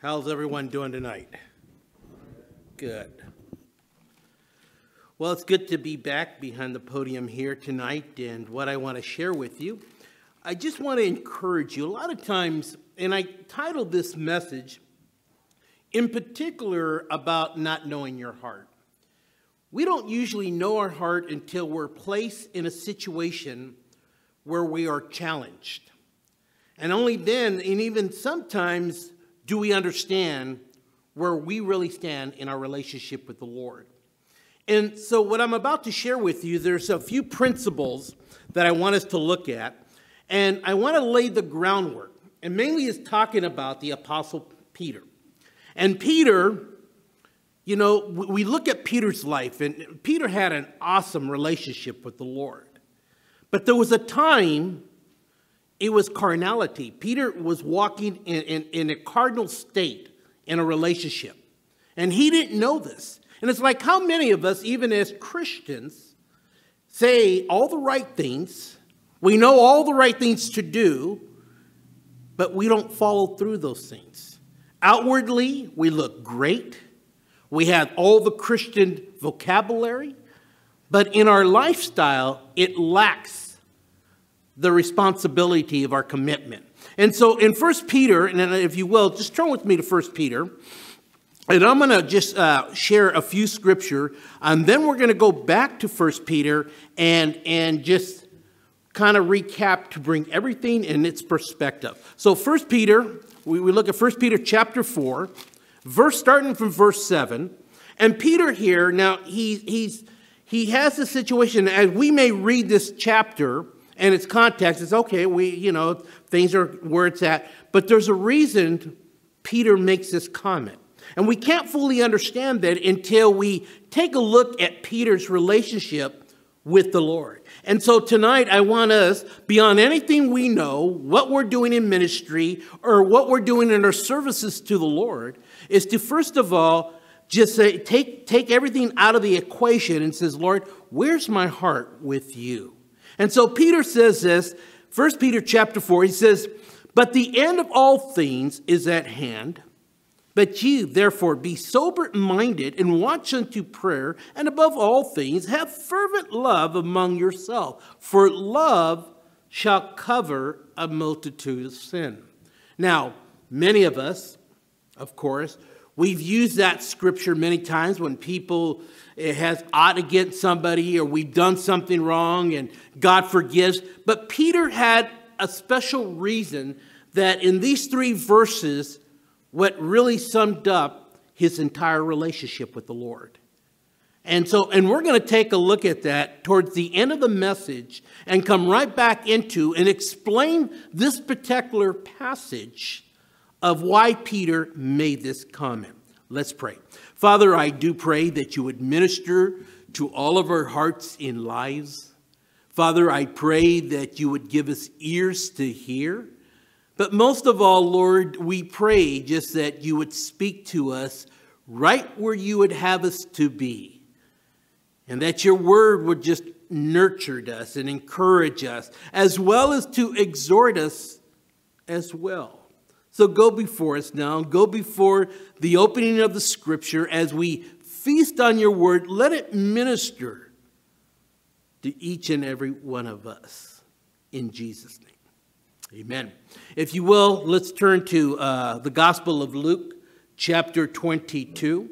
How's everyone doing tonight? Good. Well, it's good to be back behind the podium here tonight, and what I want to share with you, I just want to encourage you. A lot of times, and I titled this message, in particular, about not knowing your heart. We don't usually know our heart until we're placed in a situation where we are challenged. And only then, and even sometimes, do we understand where we really stand in our relationship with the Lord. And so what I'm about to share with you, there's a few principles that I want us to look at. And I want to lay the groundwork. And mainly is talking about the Apostle Peter. And Peter, you know, we look at Peter's life, and Peter had an awesome relationship with the Lord. But there was a time, it was carnality. Peter was walking in a cardinal state in a relationship. And he didn't know this. And it's like how many of us, even as Christians, say all the right things. We know all the right things to do, but we don't follow through those things. Outwardly, we look great. We have all the Christian vocabulary. But in our lifestyle, it lacks the responsibility of our commitment. And so in 1 Peter, and if you will, just turn with me to 1 Peter. And I'm going to just share a few scripture. And then we're going to go back to 1 Peter and just kind of recap to bring everything in its perspective. So 1 Peter, we look at 1 Peter chapter 4, starting from verse 7. And Peter here, now he has a situation, as we may read this chapter and its context, it's okay, things are where it's at. But there's a reason Peter makes this comment. And we can't fully understand that until we take a look at Peter's relationship with the Lord. And so tonight I want us, beyond anything we know, what we're doing in ministry or what we're doing in our services to the Lord, is to first of all just say, take everything out of the equation and says, Lord, where's my heart with you? And so Peter says this, 1 Peter chapter 4, he says, but the end of all things is at hand. But you, therefore, be sober-minded and watch unto prayer, and above all things, have fervent love among yourselves, for love shall cover a multitude of sin. Now, many of us, of course, we've used that scripture many times when people has ought against somebody or we've done something wrong and God forgives. But Peter had a special reason that in these 3 verses, what really summed up his entire relationship with the Lord. And we're going to take a look at that towards the end of the message and come right back into and explain this particular passage of why Peter made this comment. Let's pray. Father, I do pray that you would minister to all of our hearts and lives. Father, I pray that you would give us ears to hear. But most of all, Lord, we pray just that you would speak to us right where you would have us to be. And that your word would just nurture us and encourage us, as well as to exhort us as well. So go before us now. Go before the opening of the scripture as we feast on your word. Let it minister to each and every one of us. In Jesus' name. Amen. If you will, let's turn to the Gospel of Luke, chapter 22.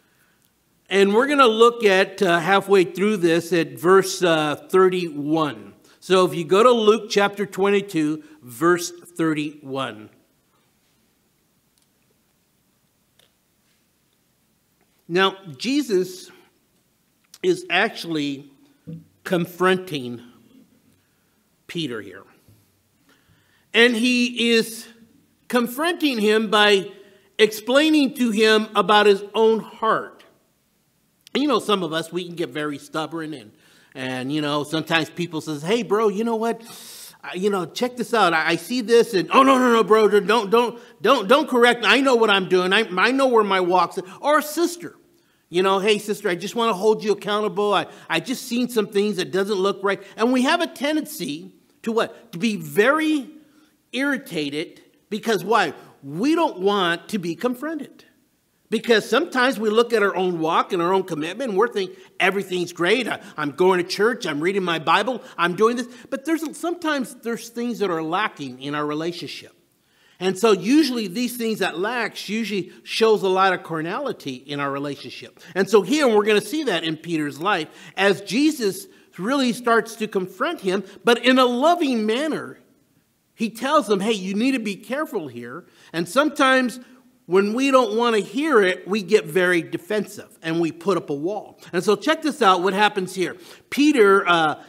And we're going to look at halfway through this at verse 31. So if you go to Luke, chapter 22, verse 31. Now, Jesus is actually confronting Peter here. And he is confronting him by explaining to him about his own heart. And you know, some of us, we can get very stubborn and you know, sometimes people says, hey, bro, you know what? Check this out. I see this and, oh, no, bro, don't correct me. I know what I'm doing. I know where my walk's at. Or sister, hey, sister, I just want to hold you accountable. I just seen some things that doesn't look right. And we have a tendency to what? To be very irritated because why? We don't want to be confronted. Because sometimes we look at our own walk and our own commitment and we're thinking everything's great. I'm going to church. I'm reading my Bible. I'm doing this. But sometimes there's things that are lacking in our relationship. And so usually these things that lacks usually shows a lot of carnality in our relationship. And so here we're going to see that in Peter's life as Jesus really starts to confront him, but in a loving manner. He tells him, hey, you need to be careful here. And sometimes when we don't want to hear it, we get very defensive and we put up a wall. And so check this out, what happens here. Peter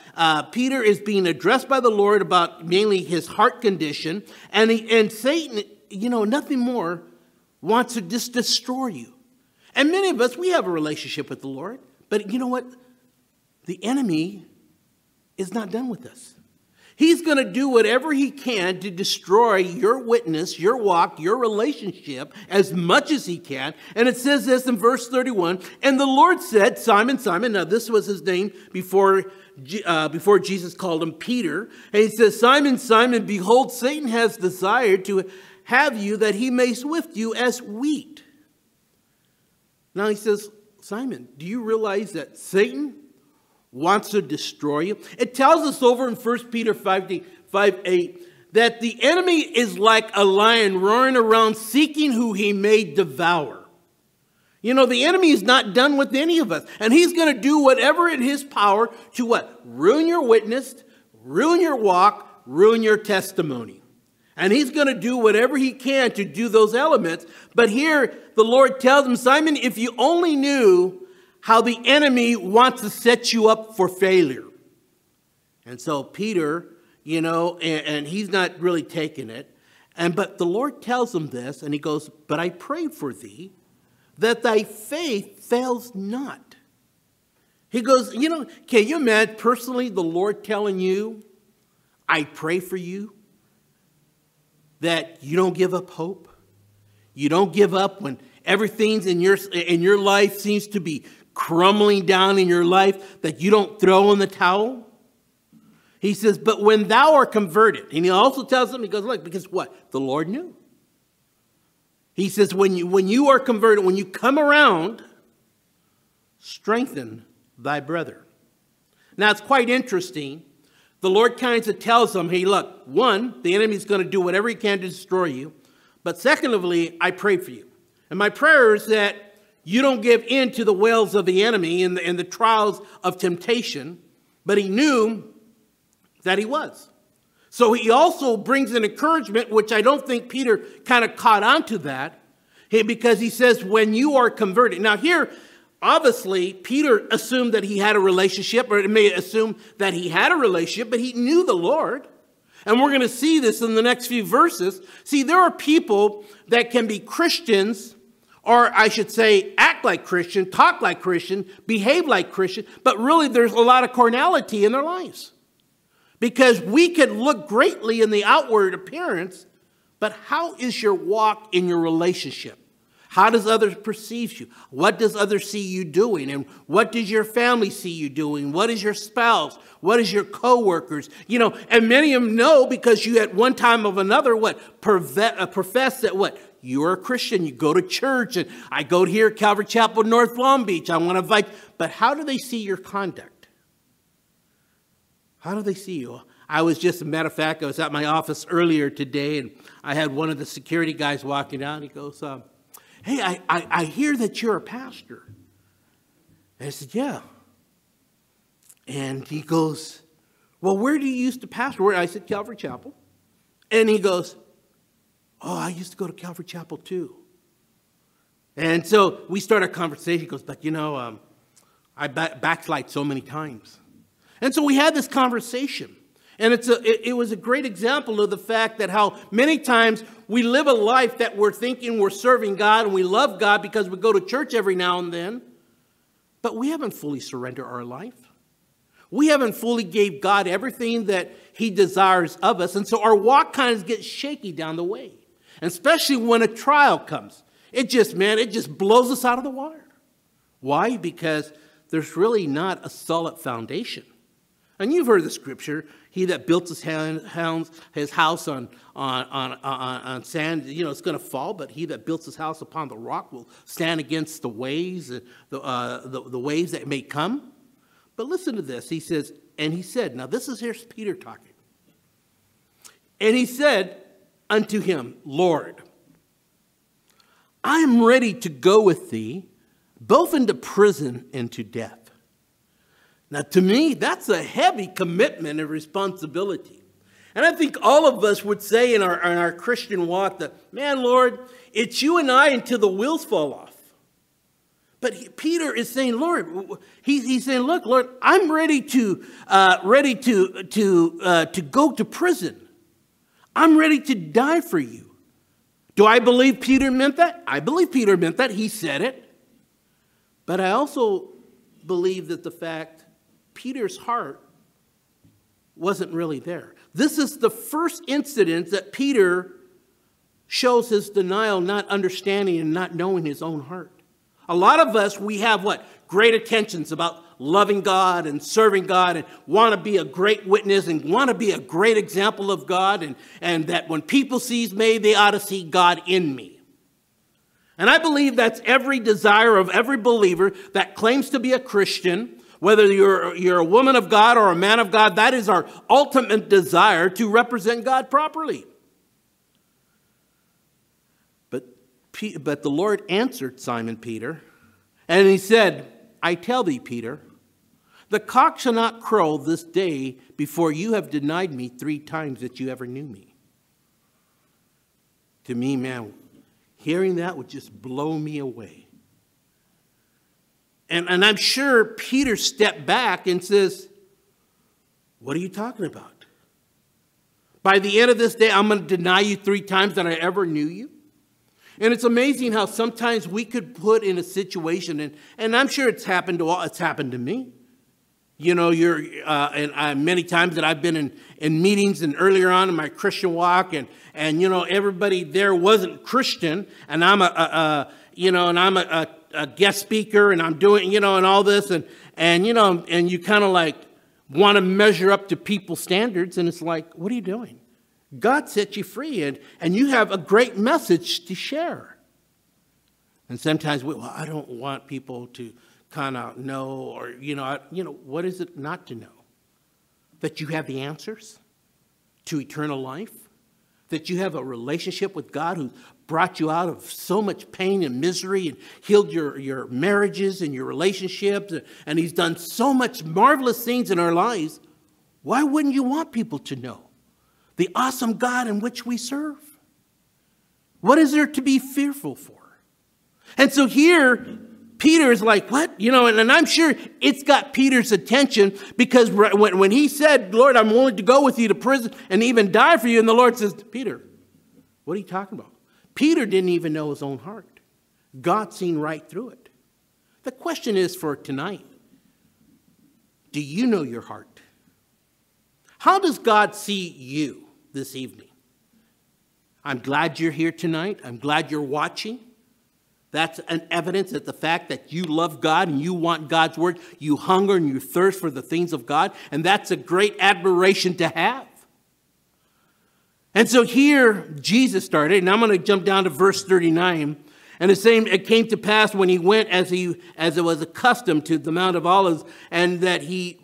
is being addressed by the Lord about mainly his heart condition. And Satan, nothing more, wants to just destroy you. And many of us, we have a relationship with the Lord. But you know what? The enemy is not done with us. He's going to do whatever he can to destroy your witness, your walk, your relationship as much as he can. And it says this in verse 31, and the Lord said, Simon, Simon, now this was his name before Jesus called him Peter. And he says, Simon, Simon, behold, Satan has desired to have you that he may sift you as wheat. Now he says, Simon, do you realize that Satan wants to destroy you? It tells us over in 1 Peter 5:8 that the enemy is like a lion roaring around seeking who he may devour. The enemy is not done with any of us. And he's going to do whatever in his power to what? Ruin your witness, ruin your walk, ruin your testimony. And he's going to do whatever he can to do those elements. But here the Lord tells him, Simon, if you only knew how the enemy wants to set you up for failure. And so Peter, and he's not really taking it. But the Lord tells him this, and he goes, but I pray for thee that thy faith fails not. He goes, can you imagine personally the Lord telling you, I pray for you, that you don't give up hope? You don't give up when everything's in your life seems to be crumbling down in your life, that you don't throw in the towel? He says, but when thou art converted, and he also tells them, he goes, look, because what? The Lord knew. He says, when you are converted, when you come around, strengthen thy brother. Now, it's quite interesting. The Lord kind of tells them, hey, look, one, the enemy is going to do whatever he can to destroy you. But secondly, I pray for you. And my prayer is that you don't give in to the wiles of the enemy and the trials of temptation. But he knew that he was. So he also brings an encouragement, which I don't think Peter kind of caught on to that. Because he says, when you are converted. Now here, obviously, Peter assumed that he had a relationship, or it may assume that he had a relationship, but he knew the Lord. And we're going to see this in the next few verses. See, there are people that can be Christians, or I should say, act like Christian, talk like Christian, behave like Christian, but really there's a lot of carnality in their lives. Because we can look greatly in the outward appearance, but how is your walk in your relationship? How does others perceive you? What does others see you doing? And what does your family see you doing? What is your spouse? What is your co-workers? And many of them know because you at one time or another, profess that what? You're a Christian. You go to church. And I go here at Calvary Chapel, North Long Beach. I want to invite. But how do they see your conduct? How do they see you? I was just, a matter of fact, I was at my office earlier today, and I had one of the security guys walking out. He goes, hey, I hear that you're a pastor. And I said, yeah. And he goes, well, where do you used to pastor? Where? I said, Calvary Chapel. And he goes, oh, I used to go to Calvary Chapel too. And so we start a conversation. He goes, but I backslide so many times. And so we had this conversation. And it was a great example of the fact that how many times we live a life that we're thinking we're serving God and we love God because we go to church every now and then. But we haven't fully surrendered our life. We haven't fully gave God everything that he desires of us. And so our walk kind of gets shaky down the way. And especially when a trial comes. It just blows us out of the water. Why? Because there's really not a solid foundation. And you've heard the scripture. He that built his house on sand, it's going to fall. But he that builds his house upon the rock will stand against the waves, the waves that may come. But listen to this. He said, now here's Peter talking. And he said unto him, Lord, I am ready to go with thee, both into prison and to death. Now, to me, that's a heavy commitment and responsibility. And I think all of us would say in our Christian walk that, man, Lord, it's you and I until the wheels fall off. But Peter is saying, Lord, he's saying, look, Lord, I'm ready to go to prison. I'm ready to die for you. Do I believe Peter meant that? I believe Peter meant that. He said it. But I also believe that the fact Peter's heart wasn't really there. This is the first incident that Peter shows his denial, not understanding and not knowing his own heart. A lot of us, we have great intentions about loving God and serving God and want to be a great witness and want to be a great example of God, and that when people see me, they ought to see God in me. And I believe that's every desire of every believer that claims to be a Christian. Whether you're a woman of God or a man of God, that is our ultimate desire, to represent God properly. But the Lord answered Simon Peter, and he said, I tell thee, Peter, the cock shall not crow this day before you have denied me 3 times that you ever knew me. To me, man, hearing that would just blow me away. And I'm sure Peter stepped back and says, what are you talking about? By the end of this day, I'm going to deny you 3 times that I ever knew you? And it's amazing how sometimes we could put in a situation, and I'm sure it's happened to me. Many times that I've been in meetings and earlier on in my Christian walk, and everybody there wasn't Christian, and I'm a guest speaker, and I'm doing, and all this, and you kind of want to measure up to people's standards, and it's like, what are you doing? God set you free, and you have a great message to share. And sometimes, I don't want people to kind of know, or, what is it not to know? That you have the answers to eternal life? That you have a relationship with God who brought you out of so much pain and misery and healed your marriages and your relationships, and he's done so much marvelous things in our lives. Why wouldn't you want people to know the awesome God in which we serve? What is there to be fearful for? And so here, Peter is like, what? And I'm sure it's got Peter's attention, because when he said, Lord, I'm willing to go with you to prison and even die for you, and the Lord says, Peter, what are you talking about? Peter didn't even know his own heart. God seen right through it. The question is for tonight, do you know your heart? How does God see you this evening? I'm glad you're here tonight. I'm glad you're watching. That's an evidence that the fact that you love God and you want God's word, you hunger and you thirst for the things of God, and that's a great admiration to have. And so here Jesus started, and I'm going to jump down to verse 39. And it came to pass when he went as it was accustomed to the Mount of Olives, and that he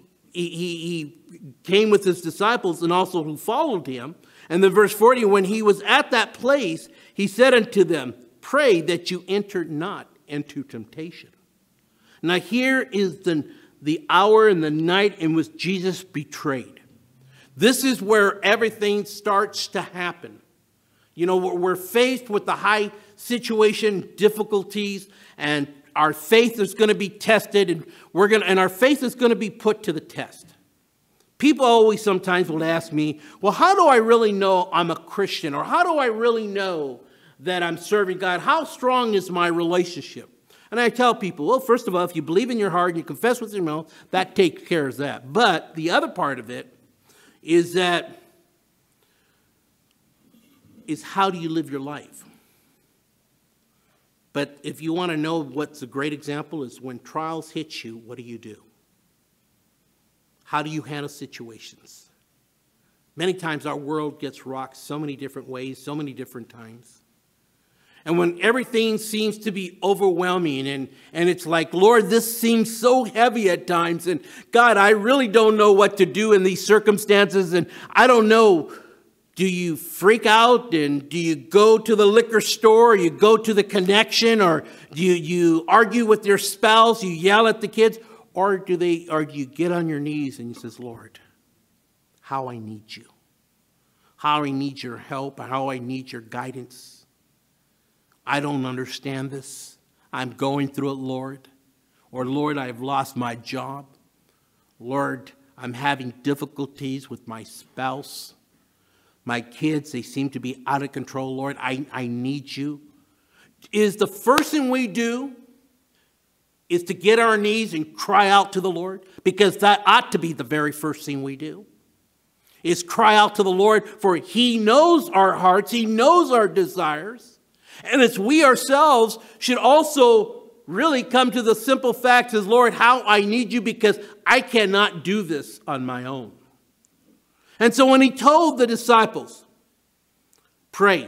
came with his disciples and also who followed him. And then verse 40, when he was at that place, he said unto them, pray that you enter not into temptation. Now here is the hour and the night in which Jesus betrayed. This is where everything starts to happen. We're faced with the high situation, difficulties, and our faith is going to be tested, and our faith is going to be put to the test. People always sometimes will ask me, well, how do I really know I'm a Christian? Or how do I really know that I'm serving God? How strong is my relationship? And I tell people, well, first of all, if you believe in your heart and you confess with your mouth, that takes care of that. But the other part of it is how do you live your life? But if you want to know what's a great example is when trials hit you, what do you do? How do you handle situations? Many times our world gets rocked so many different ways, so many different times. And when everything seems to be overwhelming and it's like, Lord, this seems so heavy at times. And God, I really don't know what to do in these circumstances. And I don't know, do you freak out and do you go to the liquor store or you go to the connection or do you argue with your spouse, you yell at the kids? Or do you get on your knees and you says, Lord, how I need you, how I need your help, how I need your guidance. I don't understand this. I'm going through it, Lord. Or, Lord, I've lost my job. Lord, I'm having difficulties with my spouse. My kids, they seem to be out of control, Lord. I need you. Is the first thing we do is to get on our knees and cry out to the Lord? Because that ought to be the very first thing we do. Is cry out to the Lord, for He knows our hearts. He knows our desires. And it's we ourselves should also really come to the simple fact as, Lord, how I need you because I cannot do this on my own. And so when He told the disciples, pray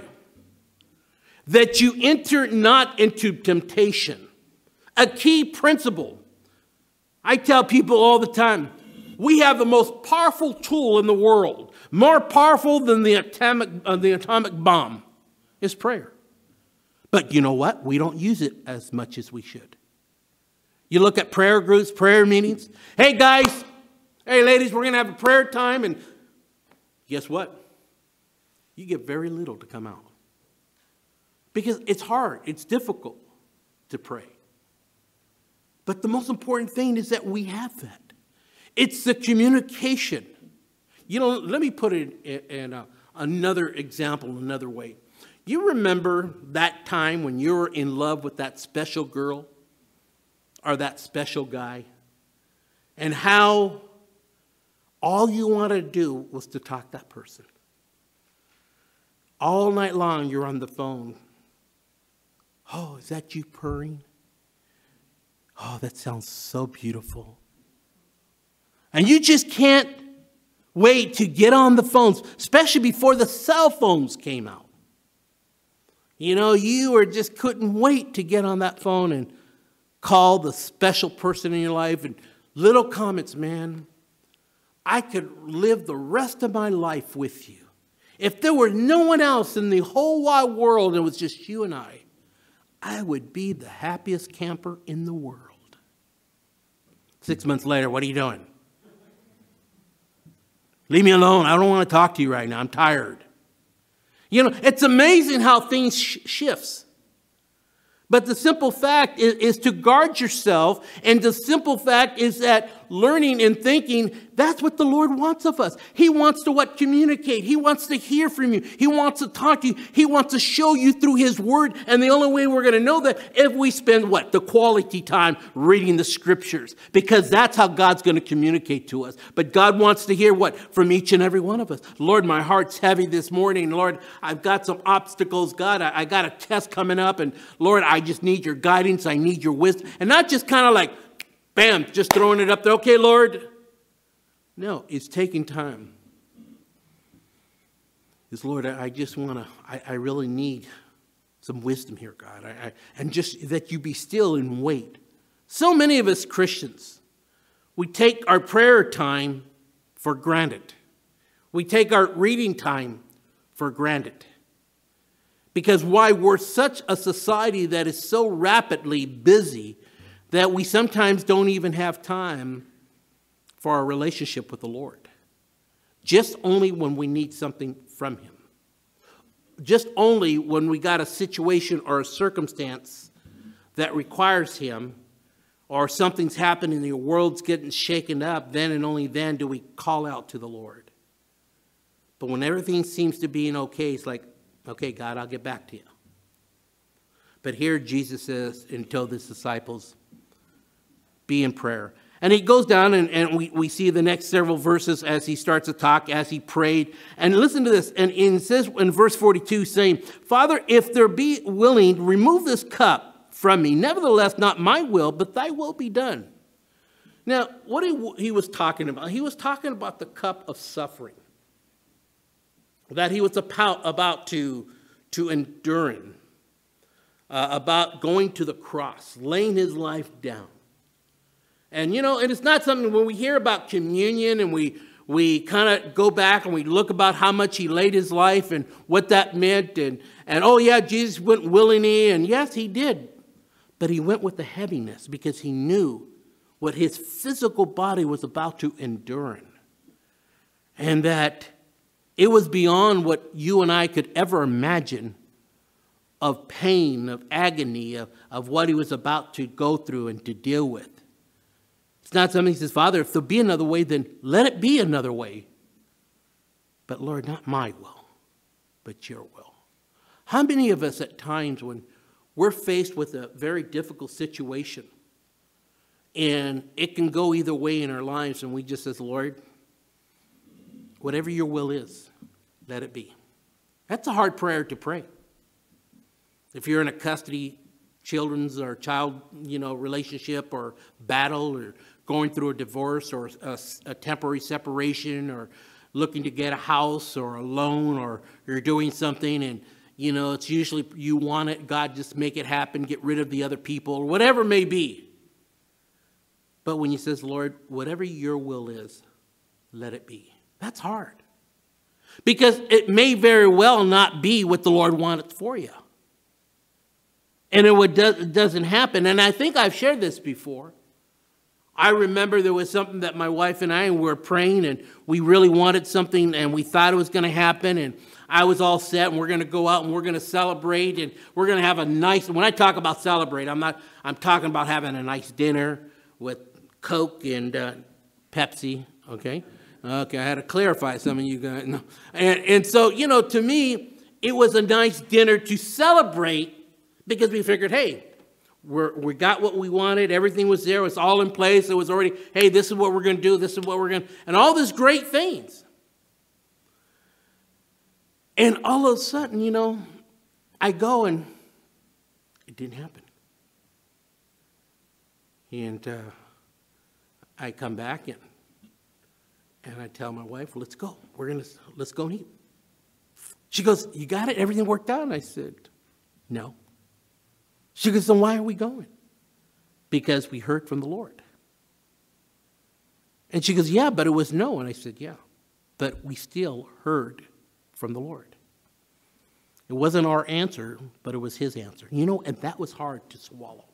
that you enter not into temptation, a key principle. I tell people all the time, we have the most powerful tool in the world, more powerful than the atomic bomb, is prayer. But you know what? We don't use it as much as we should. You look at prayer groups, prayer meetings. Hey, guys. Hey, ladies, we're going to have a prayer time. And guess what? You get very little to come out. Because it's hard. It's difficult to pray. But the most important thing is that we have that. It's the communication. You know, let me put it in another example, another way. You remember that time when you were in love with that special girl or that special guy and how all you wanted to do was to talk to that person. All night long you're on the phone. Oh, is that you purring? Oh, that sounds so beautiful. And you just can't wait to get on the phones, especially before the cell phones came out. You know, you just couldn't wait to get on that phone and call the special person in your life. And little comments, man, I could live the rest of my life with you. If there were no one else in the whole wide world and it was just you and I would be the happiest camper in the world. 6 months later, what are you doing? Leave me alone. I don't want to talk to you right now. I'm tired. You know, it's amazing how things shifts. But the simple fact is to guard yourself. And the simple fact is that learning and thinking, that's what the Lord wants of us. He wants to communicate. He wants to hear from you. He wants to talk to you. He wants to show you through His Word. And the only way we're going to know that if we spend the quality time reading the Scriptures. Because that's how God's going to communicate to us. But God wants to hear from each and every one of us. Lord, my heart's heavy this morning. Lord, I've got some obstacles. God, I got a test coming up. And Lord, I just need your guidance. I need your wisdom. And not just kind of like, bam, just throwing it up there. Okay, Lord. No, it's taking time. It's, Lord, I just want to, I really need some wisdom here, God. And just that you be still and wait. So many of us Christians, we take our prayer time for granted. We take our reading time for granted. Because why? We're such a society that is so rapidly busy that we sometimes don't even have time for our relationship with the Lord. Just only when we need something from Him. Just only when we got a situation or a circumstance that requires Him, or something's happening, the world's getting shaken up, then and only then do we call out to the Lord. But when everything seems to be okay, it's like, okay, God, I'll get back to you. But here Jesus says and told His disciples, be in prayer. And he goes down and we see the next several verses as he starts to talk, as he prayed. And listen to this. And it says in verse 42 saying, Father, if there be willing, remove this cup from me. Nevertheless, not my will, but thy will be done. Now, what he was talking about? He was talking about the cup of suffering. that he was about to endure, about going to the cross, laying his life down. And, and it's not something when we hear about communion and we kind of go back and we look about how much he laid his life and what that meant. And oh, yeah, Jesus went willingly. And yes, he did. But he went with the heaviness because he knew what his physical body was about to endure. And that it was beyond what you and I could ever imagine of pain, of agony, of what he was about to go through and to deal with. It's not something he says, Father, if there'll be another way, then let it be another way. But Lord, not my will, but your will. How many of us at times when we're faced with a very difficult situation and it can go either way in our lives and we just says, Lord, whatever your will is, let it be. That's a hard prayer to pray. If you're in a custody, children's or child, relationship or battle or going through a divorce or a temporary separation or looking to get a house or a loan or you're doing something and, it's usually you want it, God just make it happen, get rid of the other people or whatever it may be. But when he says, Lord, whatever your will is, let it be. That's hard. Because it may very well not be what the Lord wanted for you. And it doesn't happen. And I think I've shared this before. I remember there was something that my wife and I were praying and we really wanted something and we thought it was going to happen and I was all set and we're going to go out and we're going to celebrate and we're going to have a nice, when I talk about celebrate, I'm talking about having a nice dinner with Coke and Pepsi, okay? Okay, I had to clarify some of you guys. No. And so, to me, it was a nice dinner to celebrate because we figured, hey, we got what we wanted. Everything was there. It was all in place. It was already, hey, this is what we're going to do. This is what we're going to, and all these great things. And all of a sudden, I go and it didn't happen. And I come back and I tell my wife, let's go. Let's go and eat. She goes, you got it? Everything worked out? And I said, no. She goes, then why are we going? Because we heard from the Lord. And she goes, yeah, but it was no. And I said, yeah, but we still heard from the Lord. It wasn't our answer, but it was his answer. And that was hard to swallow.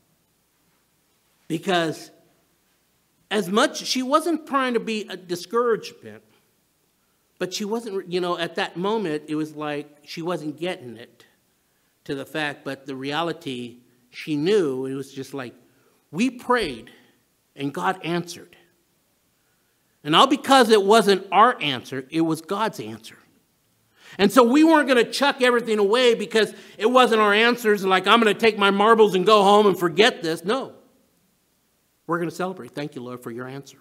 Because as much, she wasn't trying to be a discouragement, but she wasn't, at that moment, it was like she wasn't getting it to the fact, but the reality, she knew, it was just like, we prayed and God answered. And all because it wasn't our answer, it was God's answer. And so we weren't going to chuck everything away because it wasn't our answers, like I'm going to take my marbles and go home and forget this. No. We're going to celebrate. Thank you, Lord, for your answer.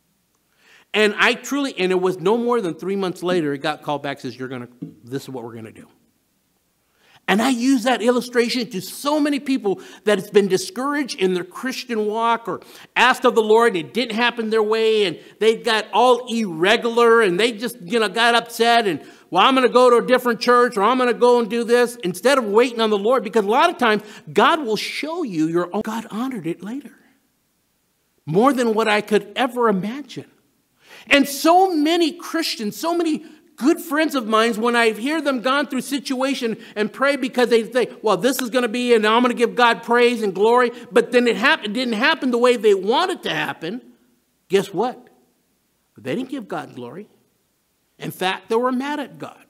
And and it was no more than 3 months later, it got called back, says, this is what we're going to do. And I use that illustration to so many people that has been discouraged in their Christian walk or asked of the Lord and it didn't happen their way and they got all irregular and they just, got upset and, well, I'm going to go to a different church or I'm going to go and do this instead of waiting on the Lord, because a lot of times God will show you your own. God honored it later. More than what I could ever imagine. And so many Christians, so many good friends of mine, when I hear them gone through situation and pray because they think, well, this is going to be, and I'm going to give God praise and glory, but then it didn't happen the way they wanted to happen. Guess what? They didn't give God glory. In fact, they were mad at God.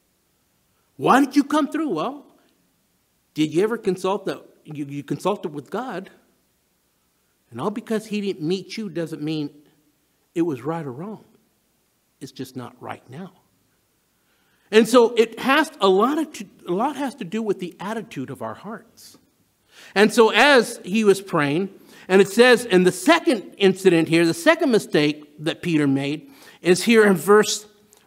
Why did you come through? Well, did you ever consult you consulted with God? And all because he didn't meet you doesn't mean it was right or wrong. It's just not right now. And so a lot has to do with the attitude of our hearts. And so as he was praying, and it says in the second incident here, the second mistake that Peter made is here in verse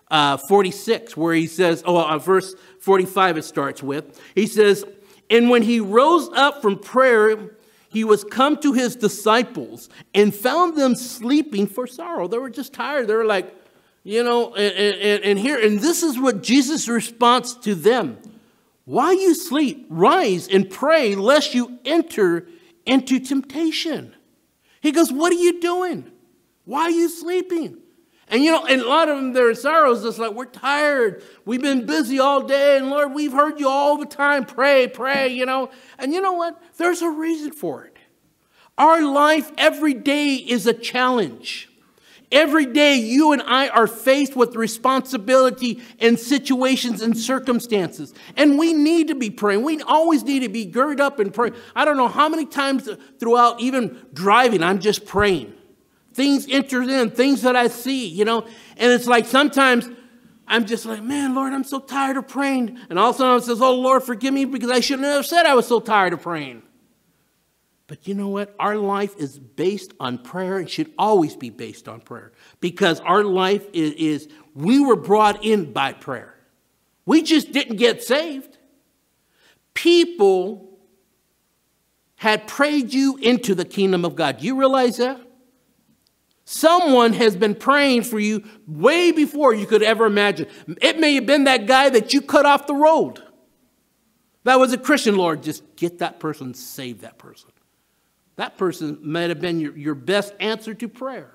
46, where he says, verse 45 it starts with. He says, and when he rose up from prayer, he was come to his disciples and found them sleeping for sorrow. They were just tired. They were like, And this is what Jesus' response to them. While you sleep, rise and pray lest you enter into temptation. He goes, what are you doing? Why are you sleeping? And and a lot of them, they're in sorrows. It's like, we're tired. We've been busy all day. And Lord, we've heard you all the time. Pray, And you know what? There's a reason for it. Our life every day is a challenge. Every day you and I are faced with responsibility and situations and circumstances. And we need to be praying. We always need to be girded up and pray. I don't know how many times throughout even driving, I'm just praying. Things enter in, things that I see, And it's like sometimes I'm just like, man, Lord, I'm so tired of praying. And all of a sudden I says, oh, Lord, forgive me because I shouldn't have said I was so tired of praying. But you know what? Our life is based on prayer and should always be based on prayer. Because our life is we were brought in by prayer. We just didn't get saved. People had prayed you into the kingdom of God. Do you realize that? Someone has been praying for you way before you could ever imagine. It may have been that guy that you cut off the road. That was a Christian. Lord, just get that person, save that person. That person might have been your best answer to prayer.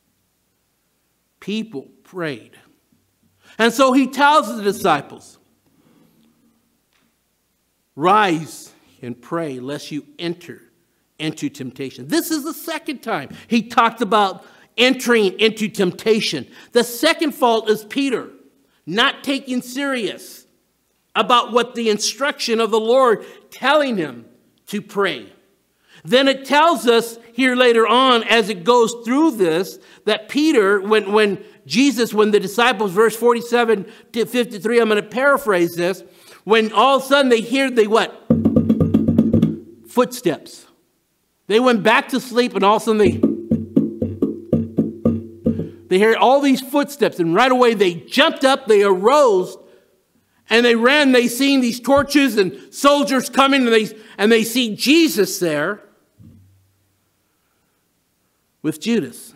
People prayed. And so he tells the disciples, rise and pray lest you enter into temptation. This is the second time he talked about entering into temptation. The second fault is Peter not taking serious about what the instruction of the Lord telling him to pray. Then it tells us here later on as it goes through this that Peter, when the disciples, verse 47 to 53, I'm going to paraphrase this, when all of a sudden they hear what? Footsteps. They went back to sleep and all of a sudden they heard all these footsteps and right away they jumped up, they arose, and they ran. They seen these torches and soldiers coming and they see Jesus there with Judas.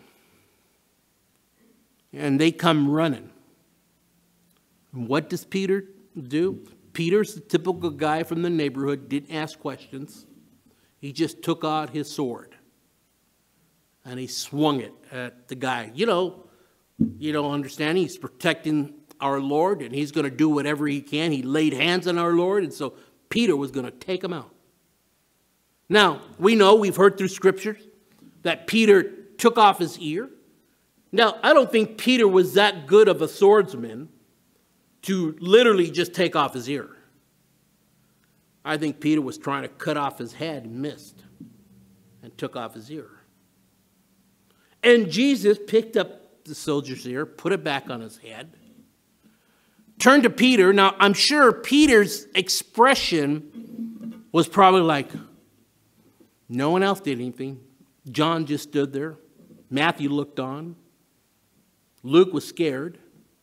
And they come running. And what does Peter do? Peter's the typical guy from the neighborhood, didn't ask questions. He just took out his sword. And he swung it at the guy. You don't understand. He's protecting our Lord, and he's going to do whatever he can. He laid hands on our Lord, and so Peter was going to take him out. Now, we've heard through scriptures that Peter took off his ear. Now, I don't think Peter was that good of a swordsman to literally just take off his ear. I think Peter was trying to cut off his head and missed and took off his ear. And Jesus picked up the soldier's ear, put it back on his head, turned to Peter. Now, I'm sure Peter's expression was probably like, no one else did anything. John just stood there. Matthew looked on. Luke was scared.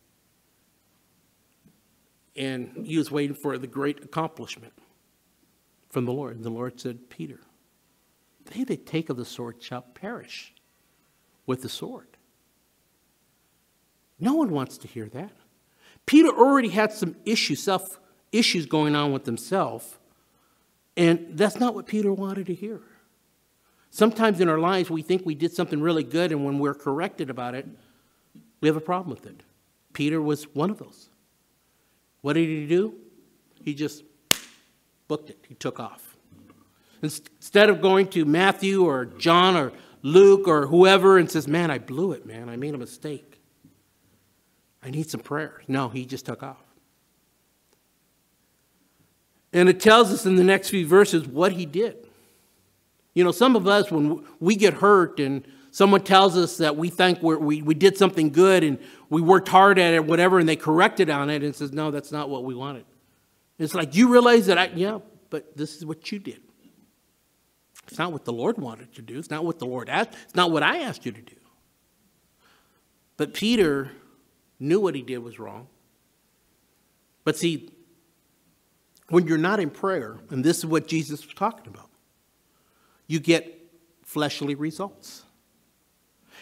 And he was waiting for the great accomplishment from the Lord. And the Lord said, Peter, they that take of the sword shall perish with the sword. No one wants to hear that. Peter already had some issues going on with himself. And that's not what Peter wanted to hear. Sometimes in our lives, we think we did something really good, and when we're corrected about it, we have a problem with it. Peter was one of those. What did he do? He just booked it. He took off. Instead of going to Matthew or John or Luke or whoever and says, man, I blew it, man. I made a mistake. I need some prayer. No, he just took off. And it tells us in the next few verses what he did. Some of us, when we get hurt and someone tells us that we think we did something good and we worked hard at it, whatever, and they corrected on it and says, no, that's not what we wanted. It's like, you realize that, yeah, but this is what you did. It's not what the Lord wanted to do. It's not what the Lord asked. It's not what I asked you to do. But Peter knew what he did was wrong. But see, when you're not in prayer, and this is what Jesus was talking about, you get fleshly results.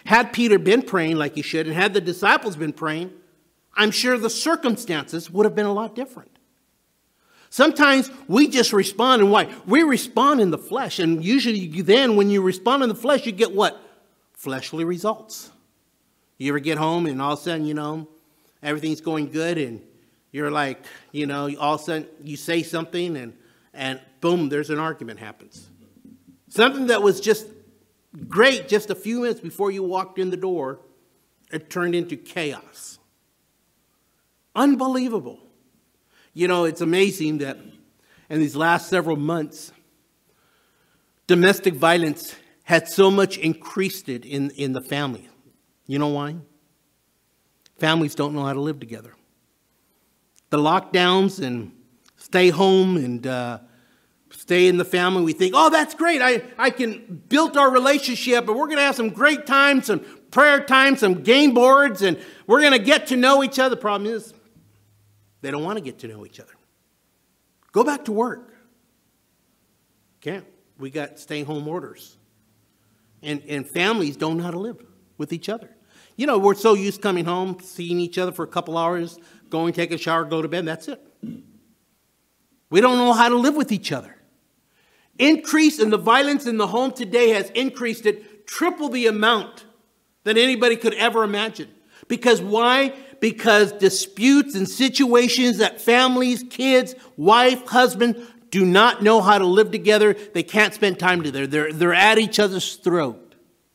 Had Peter been praying like he should, and had the disciples been praying, I'm sure the circumstances would have been a lot different. Sometimes we just respond, and why? We respond in the flesh, and usually then when you respond in the flesh, you get what? Fleshly results. You ever get home and all of a sudden, everything's going good, and you're like, all of a sudden you say something, and boom, there's an argument happens. Something that was just great just a few minutes before you walked in the door, it turned into chaos. Unbelievable. It's amazing that in these last several months, domestic violence had so much increased it in the family. You know why? Families don't know how to live together. The lockdowns and stay home and stay in the family, we think, oh, that's great. I can build our relationship, and we're going to have some great times, some prayer time, some game boards, and we're going to get to know each other. The problem is, they don't want to get to know each other. Go back to work. Can't. We got stay-home orders. And families don't know how to live with each other. We're so used to coming home, seeing each other for a couple hours, going, take a shower, go to bed. That's it. We don't know how to live with each other. Increase in the violence in the home today has increased it triple the amount that anybody could ever imagine. Because why? Because disputes and situations that families, kids, wife, husband do not know how to live together. They can't spend time together. They're at each other's throat.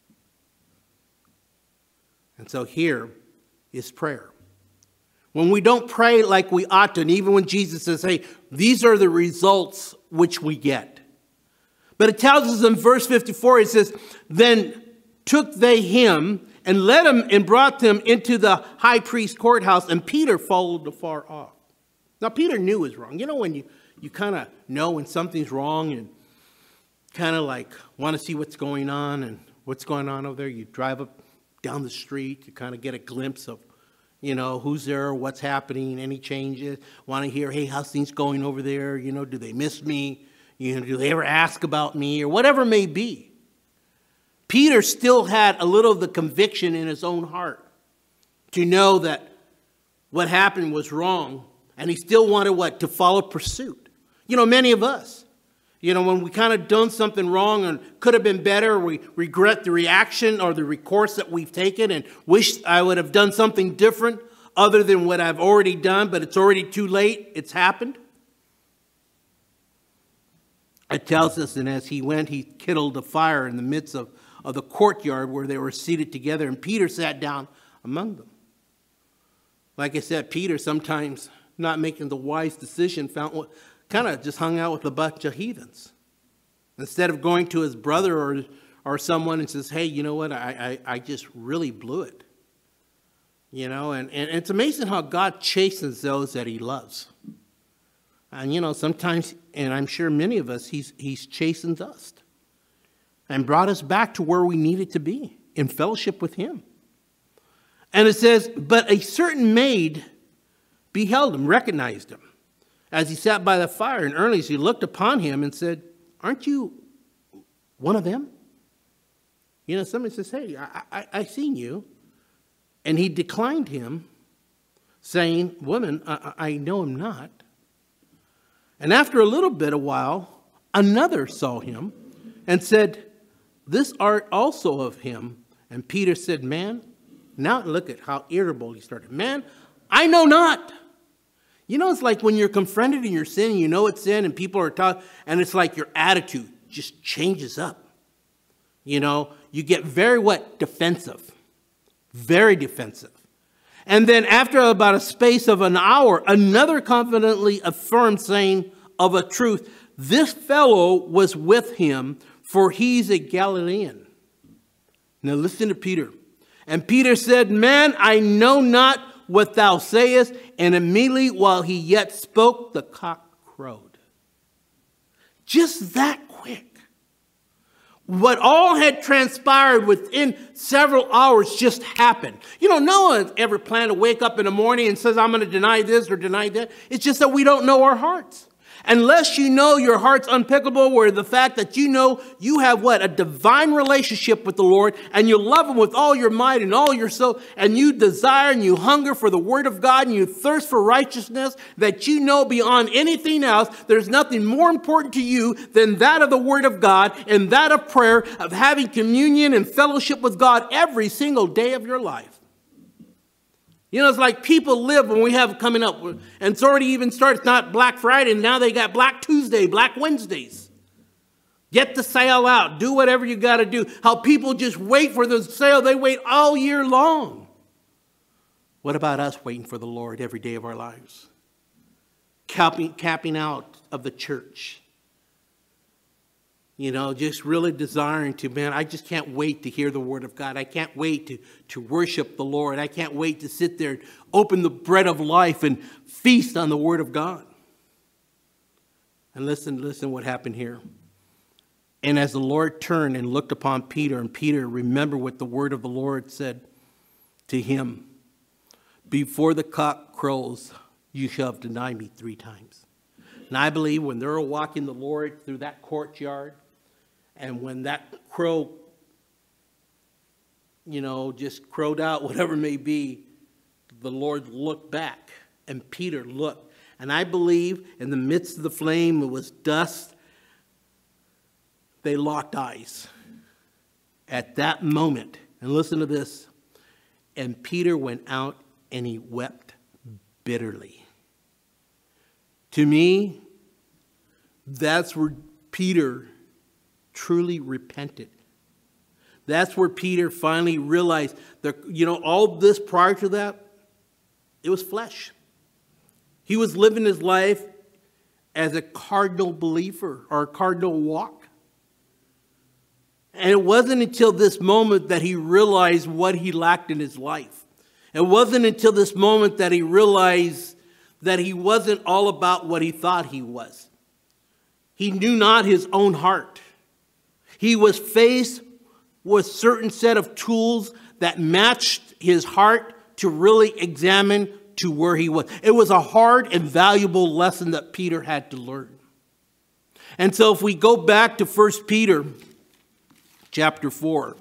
And so here is prayer. When we don't pray like we ought to, and even when Jesus says, hey, these are the results which we get. But it tells us in verse 54, it says, then took they him and led him and brought them into the high priest's courthouse, and Peter followed afar off. Now, Peter knew it was wrong. When you kind of know when something's wrong and kind of like want to see what's going on and what's going on over there, you drive up down the street, you kind of get a glimpse of, who's there, what's happening, any changes, want to hear, hey, how's things going over there? Do they miss me? Do they ever ask about me or whatever it may be? Peter still had a little of the conviction in his own heart to know that what happened was wrong, and he still wanted what? To follow pursuit. Many of us, when we kind of done something wrong and could have been better, we regret the reaction or the recourse that we've taken and wish I would have done something different other than what I've already done, but it's already too late. It's happened. It tells us, and as he went, he kindled a fire in the midst of the courtyard where they were seated together, and Peter sat down among them. Like I said, Peter, sometimes not making the wise decision, kind of just hung out with a bunch of heathens. Instead of going to his brother or someone and says, hey, you know what, I just really blew it. And it's amazing how God chastens those that he loves. And, sometimes, and I'm sure many of us, he's chastened us and brought us back to where we needed to be, in fellowship with him. And it says, but a certain maid beheld him, recognized him, as he sat by the fire, and earnestly looked upon him and said, aren't you one of them? Somebody says, hey, I seen you. And he declined him, saying, woman, I know him not. And after a little bit, a while, another saw him and said, this art also of him. And Peter said, man, now look at how irritable he started. Man, I know not. It's like when you're confronted in your sin, and you know it's sin, and people are talking, and it's like your attitude just changes up. You get very defensive. Very defensive. And then after about a space of an hour, another confidently affirmed, saying, of a truth, this fellow was with him, for he's a Galilean. Now listen to Peter. And Peter said, man, I know not what thou sayest. And immediately while he yet spoke, the cock crowed. Just that quick. What all had transpired within several hours just happened. No one ever planned to wake up in the morning and says, I'm going to deny this or deny that. It's just that we don't know our hearts. unless you know your heart's unpickable, where the fact that you know you have what? A divine relationship with the Lord, and you love him with all your might and all your soul, and you desire and you hunger for the word of God, and you thirst for righteousness, that you know beyond anything else, there's nothing more important to you than that of the word of God and that of prayer, of having communion and fellowship with God every single day of your life. You know, it's like people live when we have coming up, and it's already even started. It's not Black Friday, and now they got Black Tuesday, Black Wednesdays. Get the sale out. Do whatever you got to do. How people just wait for the sale. They wait all year long. What about us waiting for the Lord every day of our lives? Capping out of the church. You know, just really desiring to, man, I just can't wait to hear the word of God. I can't wait to worship the Lord. I can't wait to sit there and open the bread of life and feast on the word of God. And listen what happened here. And as the Lord turned and looked upon Peter, and Peter remembered what the word of the Lord said to him, before the cock crows, you shall deny me 3 times. And I believe when they're walking the Lord through that courtyard, and when that crow, you know, just crowed out, whatever it may be, the Lord looked back, and Peter looked. And I believe in the midst of the flame, it was dust. They locked eyes at that moment. And listen to this. And Peter went out and he wept bitterly. To me, that's where Peter truly repented. That's where Peter finally realized that, you know, all this prior to that, it was flesh. He was living his life as a cardinal believer or a cardinal walk. And it wasn't until this moment that he realized what he lacked in his life. It wasn't until this moment that he realized that he wasn't all about what he thought he was. He knew not his own heart. He was faced with a certain set of tools that matched his heart to really examine to where he was. It was a hard and valuable lesson that Peter had to learn. And so if we go back to 1 Peter chapter 4,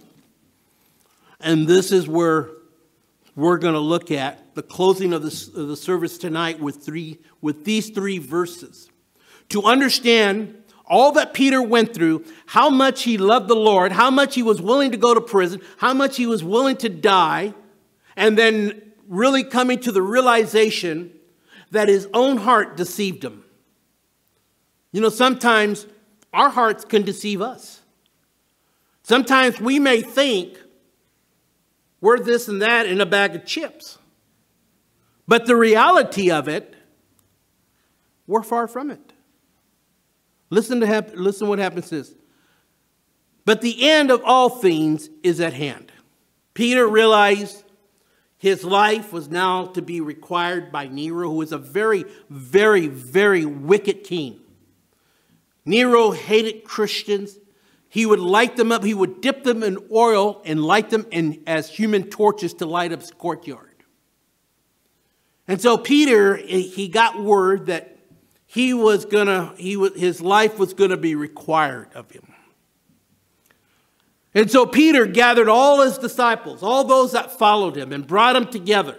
and this is where we're going to look at the closing of the service tonight with these 3 verses. To understand all that Peter went through, how much he loved the Lord, how much he was willing to go to prison, how much he was willing to die, and then really coming to the realization that his own heart deceived him. You know, sometimes our hearts can deceive us. Sometimes we may think we're this and that in a bag of chips. But the reality of it, we're far from it. Listen what happens to this. But the end of all things is at hand. Peter realized his life was now to be required by Nero, who was a very, very, very wicked king. Nero hated Christians. He would light them up. He would dip them in oil and light them as human torches to light up his courtyard. And so Peter, he got word that his life was going to be required of him. And so Peter gathered all his disciples, all those that followed him, and brought them together.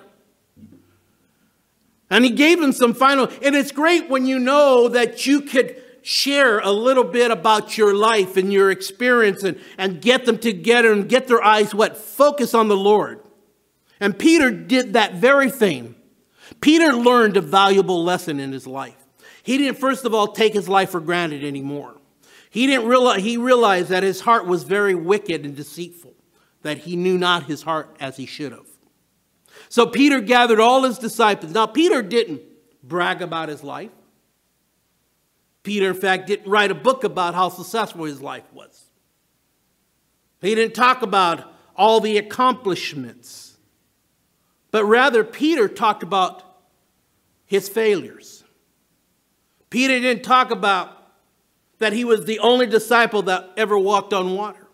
And he gave them some final, and it's great when you know that you could share a little bit about your life and your experience and get them together and get their eyes focus on the Lord. And Peter did that very thing. Peter learned a valuable lesson in his life. He didn't, first of all, take his life for granted anymore. He realized that his heart was very wicked and deceitful, that he knew not his heart as he should have. So Peter gathered all his disciples. Now, Peter didn't brag about his life. Peter, in fact, didn't write a book about how successful his life was. He didn't talk about all the accomplishments. But rather, Peter talked about his failures. Peter didn't talk about that he was the only disciple that ever walked on water.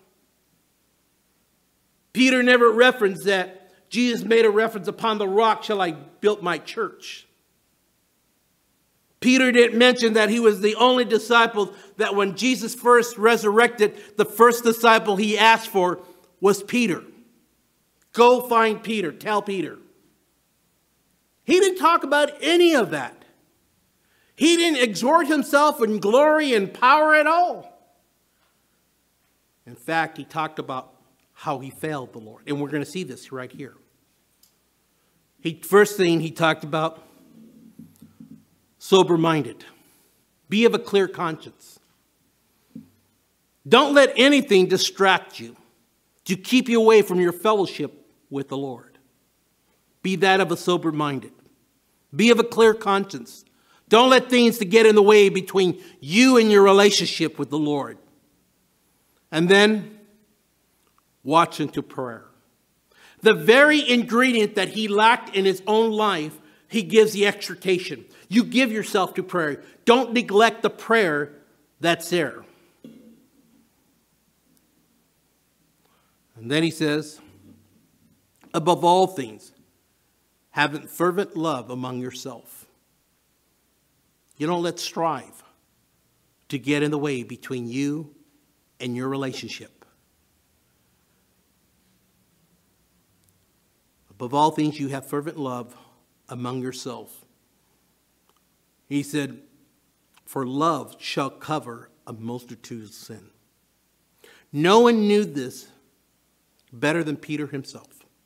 Peter never referenced that Jesus made a reference, upon the rock shall I build my church. Peter didn't mention that he was the only disciple that when Jesus first resurrected, the first disciple he asked for was Peter. Go find Peter. Tell Peter. He didn't talk about any of that. He didn't exhort himself in glory and power at all. In fact, he talked about how he failed the Lord. And we're going to see this right here. First thing he talked about, sober-minded. Be of a clear conscience. Don't let anything distract you to keep you away from your fellowship with the Lord. Be that of a sober-minded. Be of a clear conscience. Don't let things to get in the way between you and your relationship with the Lord. And then, watch into prayer. The very ingredient that he lacked in his own life, he gives the exhortation. You give yourself to prayer. Don't neglect the prayer that's there. And then he says, above all things, have fervent love among yourself. You don't let strife to get in the way between you and your relationship. Above all things, you have fervent love among yourself. He said, for love shall cover a multitude of sin. No one knew this better than Peter himself.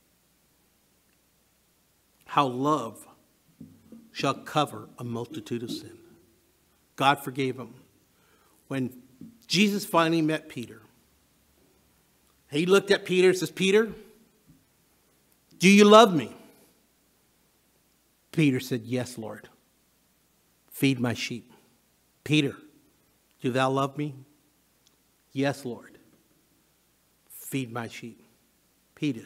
How love shall cover a multitude of sin. God forgave him. When Jesus finally met Peter, he looked at Peter and says, Peter, do you love me? Peter said, yes, Lord. Feed my sheep. Peter, do thou love me? Yes, Lord. Feed my sheep. Peter,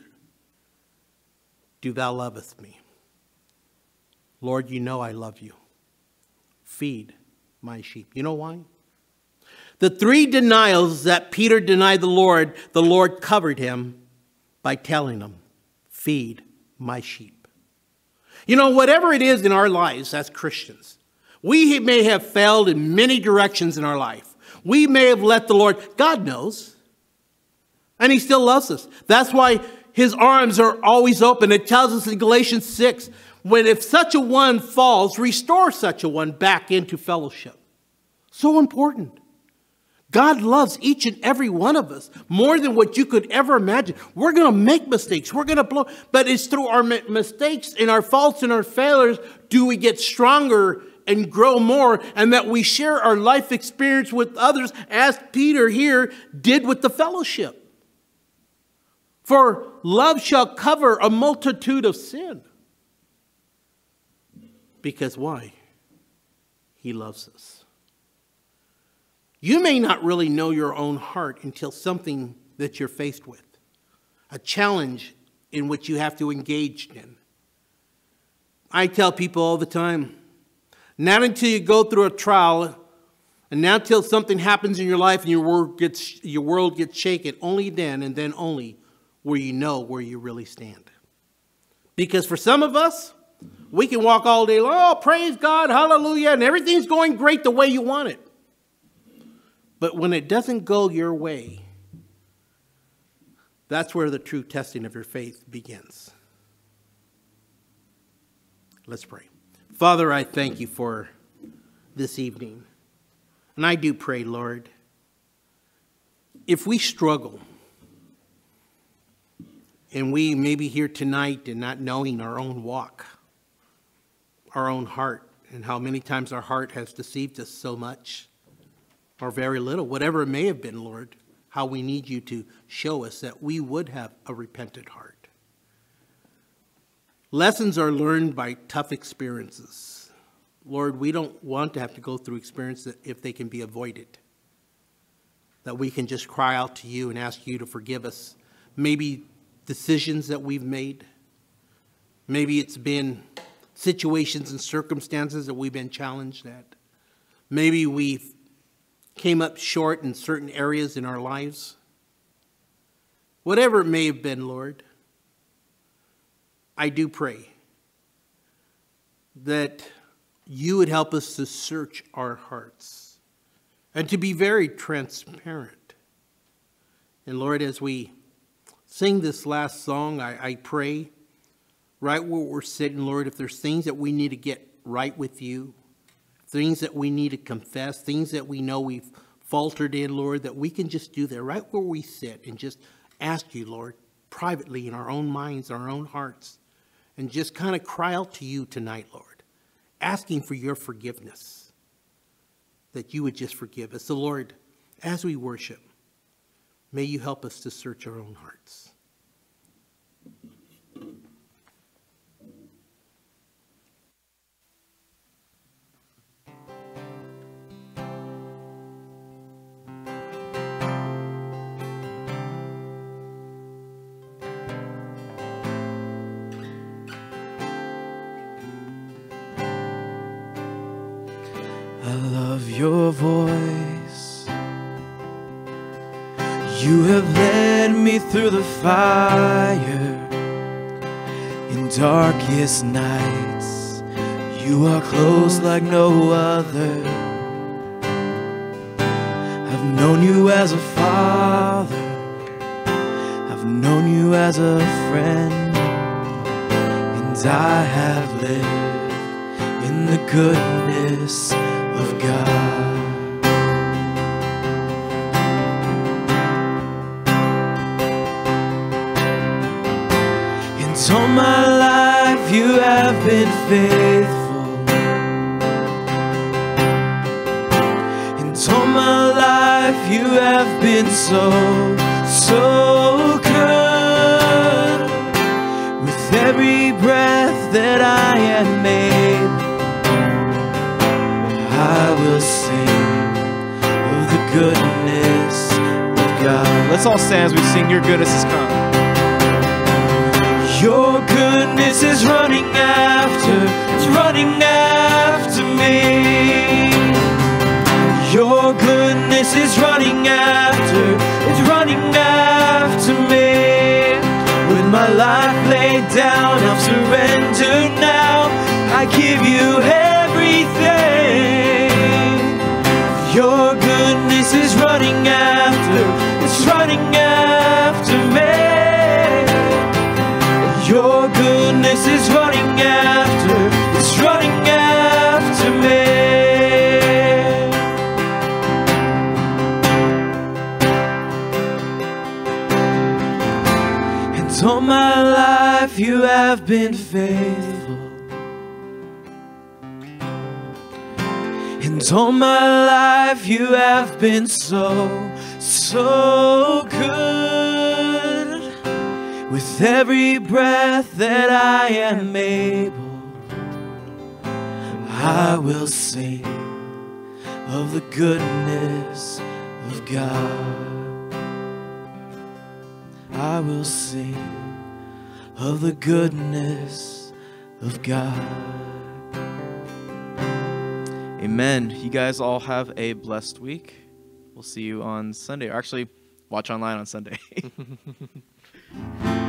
do thou lovest me? Lord, you know I love you. Feed my sheep. You know why? The three denials that Peter denied the Lord covered him by telling him, feed my sheep. You know, whatever it is in our lives as Christians, we may have failed in many directions in our life. We may have let the Lord, God knows, and he still loves us. That's why his arms are always open. It tells us in Galatians 6, when if such a one falls, restore such a one back into fellowship. So important. God loves each and every one of us more than what you could ever imagine. We're going to make mistakes. We're going to blow. But it's through our mistakes and our faults and our failures do we get stronger and grow more, and that we share our life experience with others as Peter here did with the fellowship. For love shall cover a multitude of sin. Because why? He loves us. You may not really know your own heart until something that you're faced with, a challenge in which you have to engage in. I tell people all the time, not until you go through a trial, and not until something happens in your life and your world gets shaken, only then and then only will you know where you really stand. Because for some of us, we can walk all day long, oh, praise God, hallelujah, and everything's going great the way you want it. But when it doesn't go your way, that's where the true testing of your faith begins. Let's pray. Father, I thank you for this evening. And I do pray, Lord, if we struggle, and we may be here tonight and not knowing our own walk, our own heart, and how many times our heart has deceived us so much, or very little, whatever it may have been, Lord, how we need you to show us that we would have a repentant heart. Lessons are learned by tough experiences. Lord, we don't want to have to go through experiences if they can be avoided. That we can just cry out to you and ask you to forgive us. Maybe decisions that we've made. Maybe it's been situations and circumstances that we've been challenged at. Maybe we've came up short in certain areas in our lives. Whatever it may have been, Lord, I do pray that you would help us to search our hearts and to be very transparent. And Lord, as we sing this last song, I pray right where we're sitting, Lord, if there's things that we need to get right with you, things that we need to confess, things that we know we've faltered in, Lord, that we can just do that right where we sit and just ask you, Lord, privately in our own minds, our own hearts, and just kind of cry out to you tonight, Lord, asking for your forgiveness, that you would just forgive us. So, Lord, as we worship, may you help us to search our own hearts. I love your voice. You have led me through the fire in darkest nights. You are close like no other. I've known you as a father. I've known you as a friend. And I have lived in the goodness of God. And all my life you have been faithful. And all my life you have been so, so good. With every breath that I am made, I will sing of the goodness of God. Let's all stand as we sing Your Goodness Has Come. Your goodness is running after, it's running after me. Your goodness is running after, it's running after me. With my life laid down, I've surrendered now. I give you everything. Your goodness is running after, it's running after me. Your goodness is running after, it's running after me. And all my life you have been faithful. And all my life you have been so, so good. With every breath that I am able, I will sing of the goodness of God. I will sing of the goodness of God. Amen. You guys all have a blessed week. We'll see you on Sunday. Or actually, watch online on Sunday.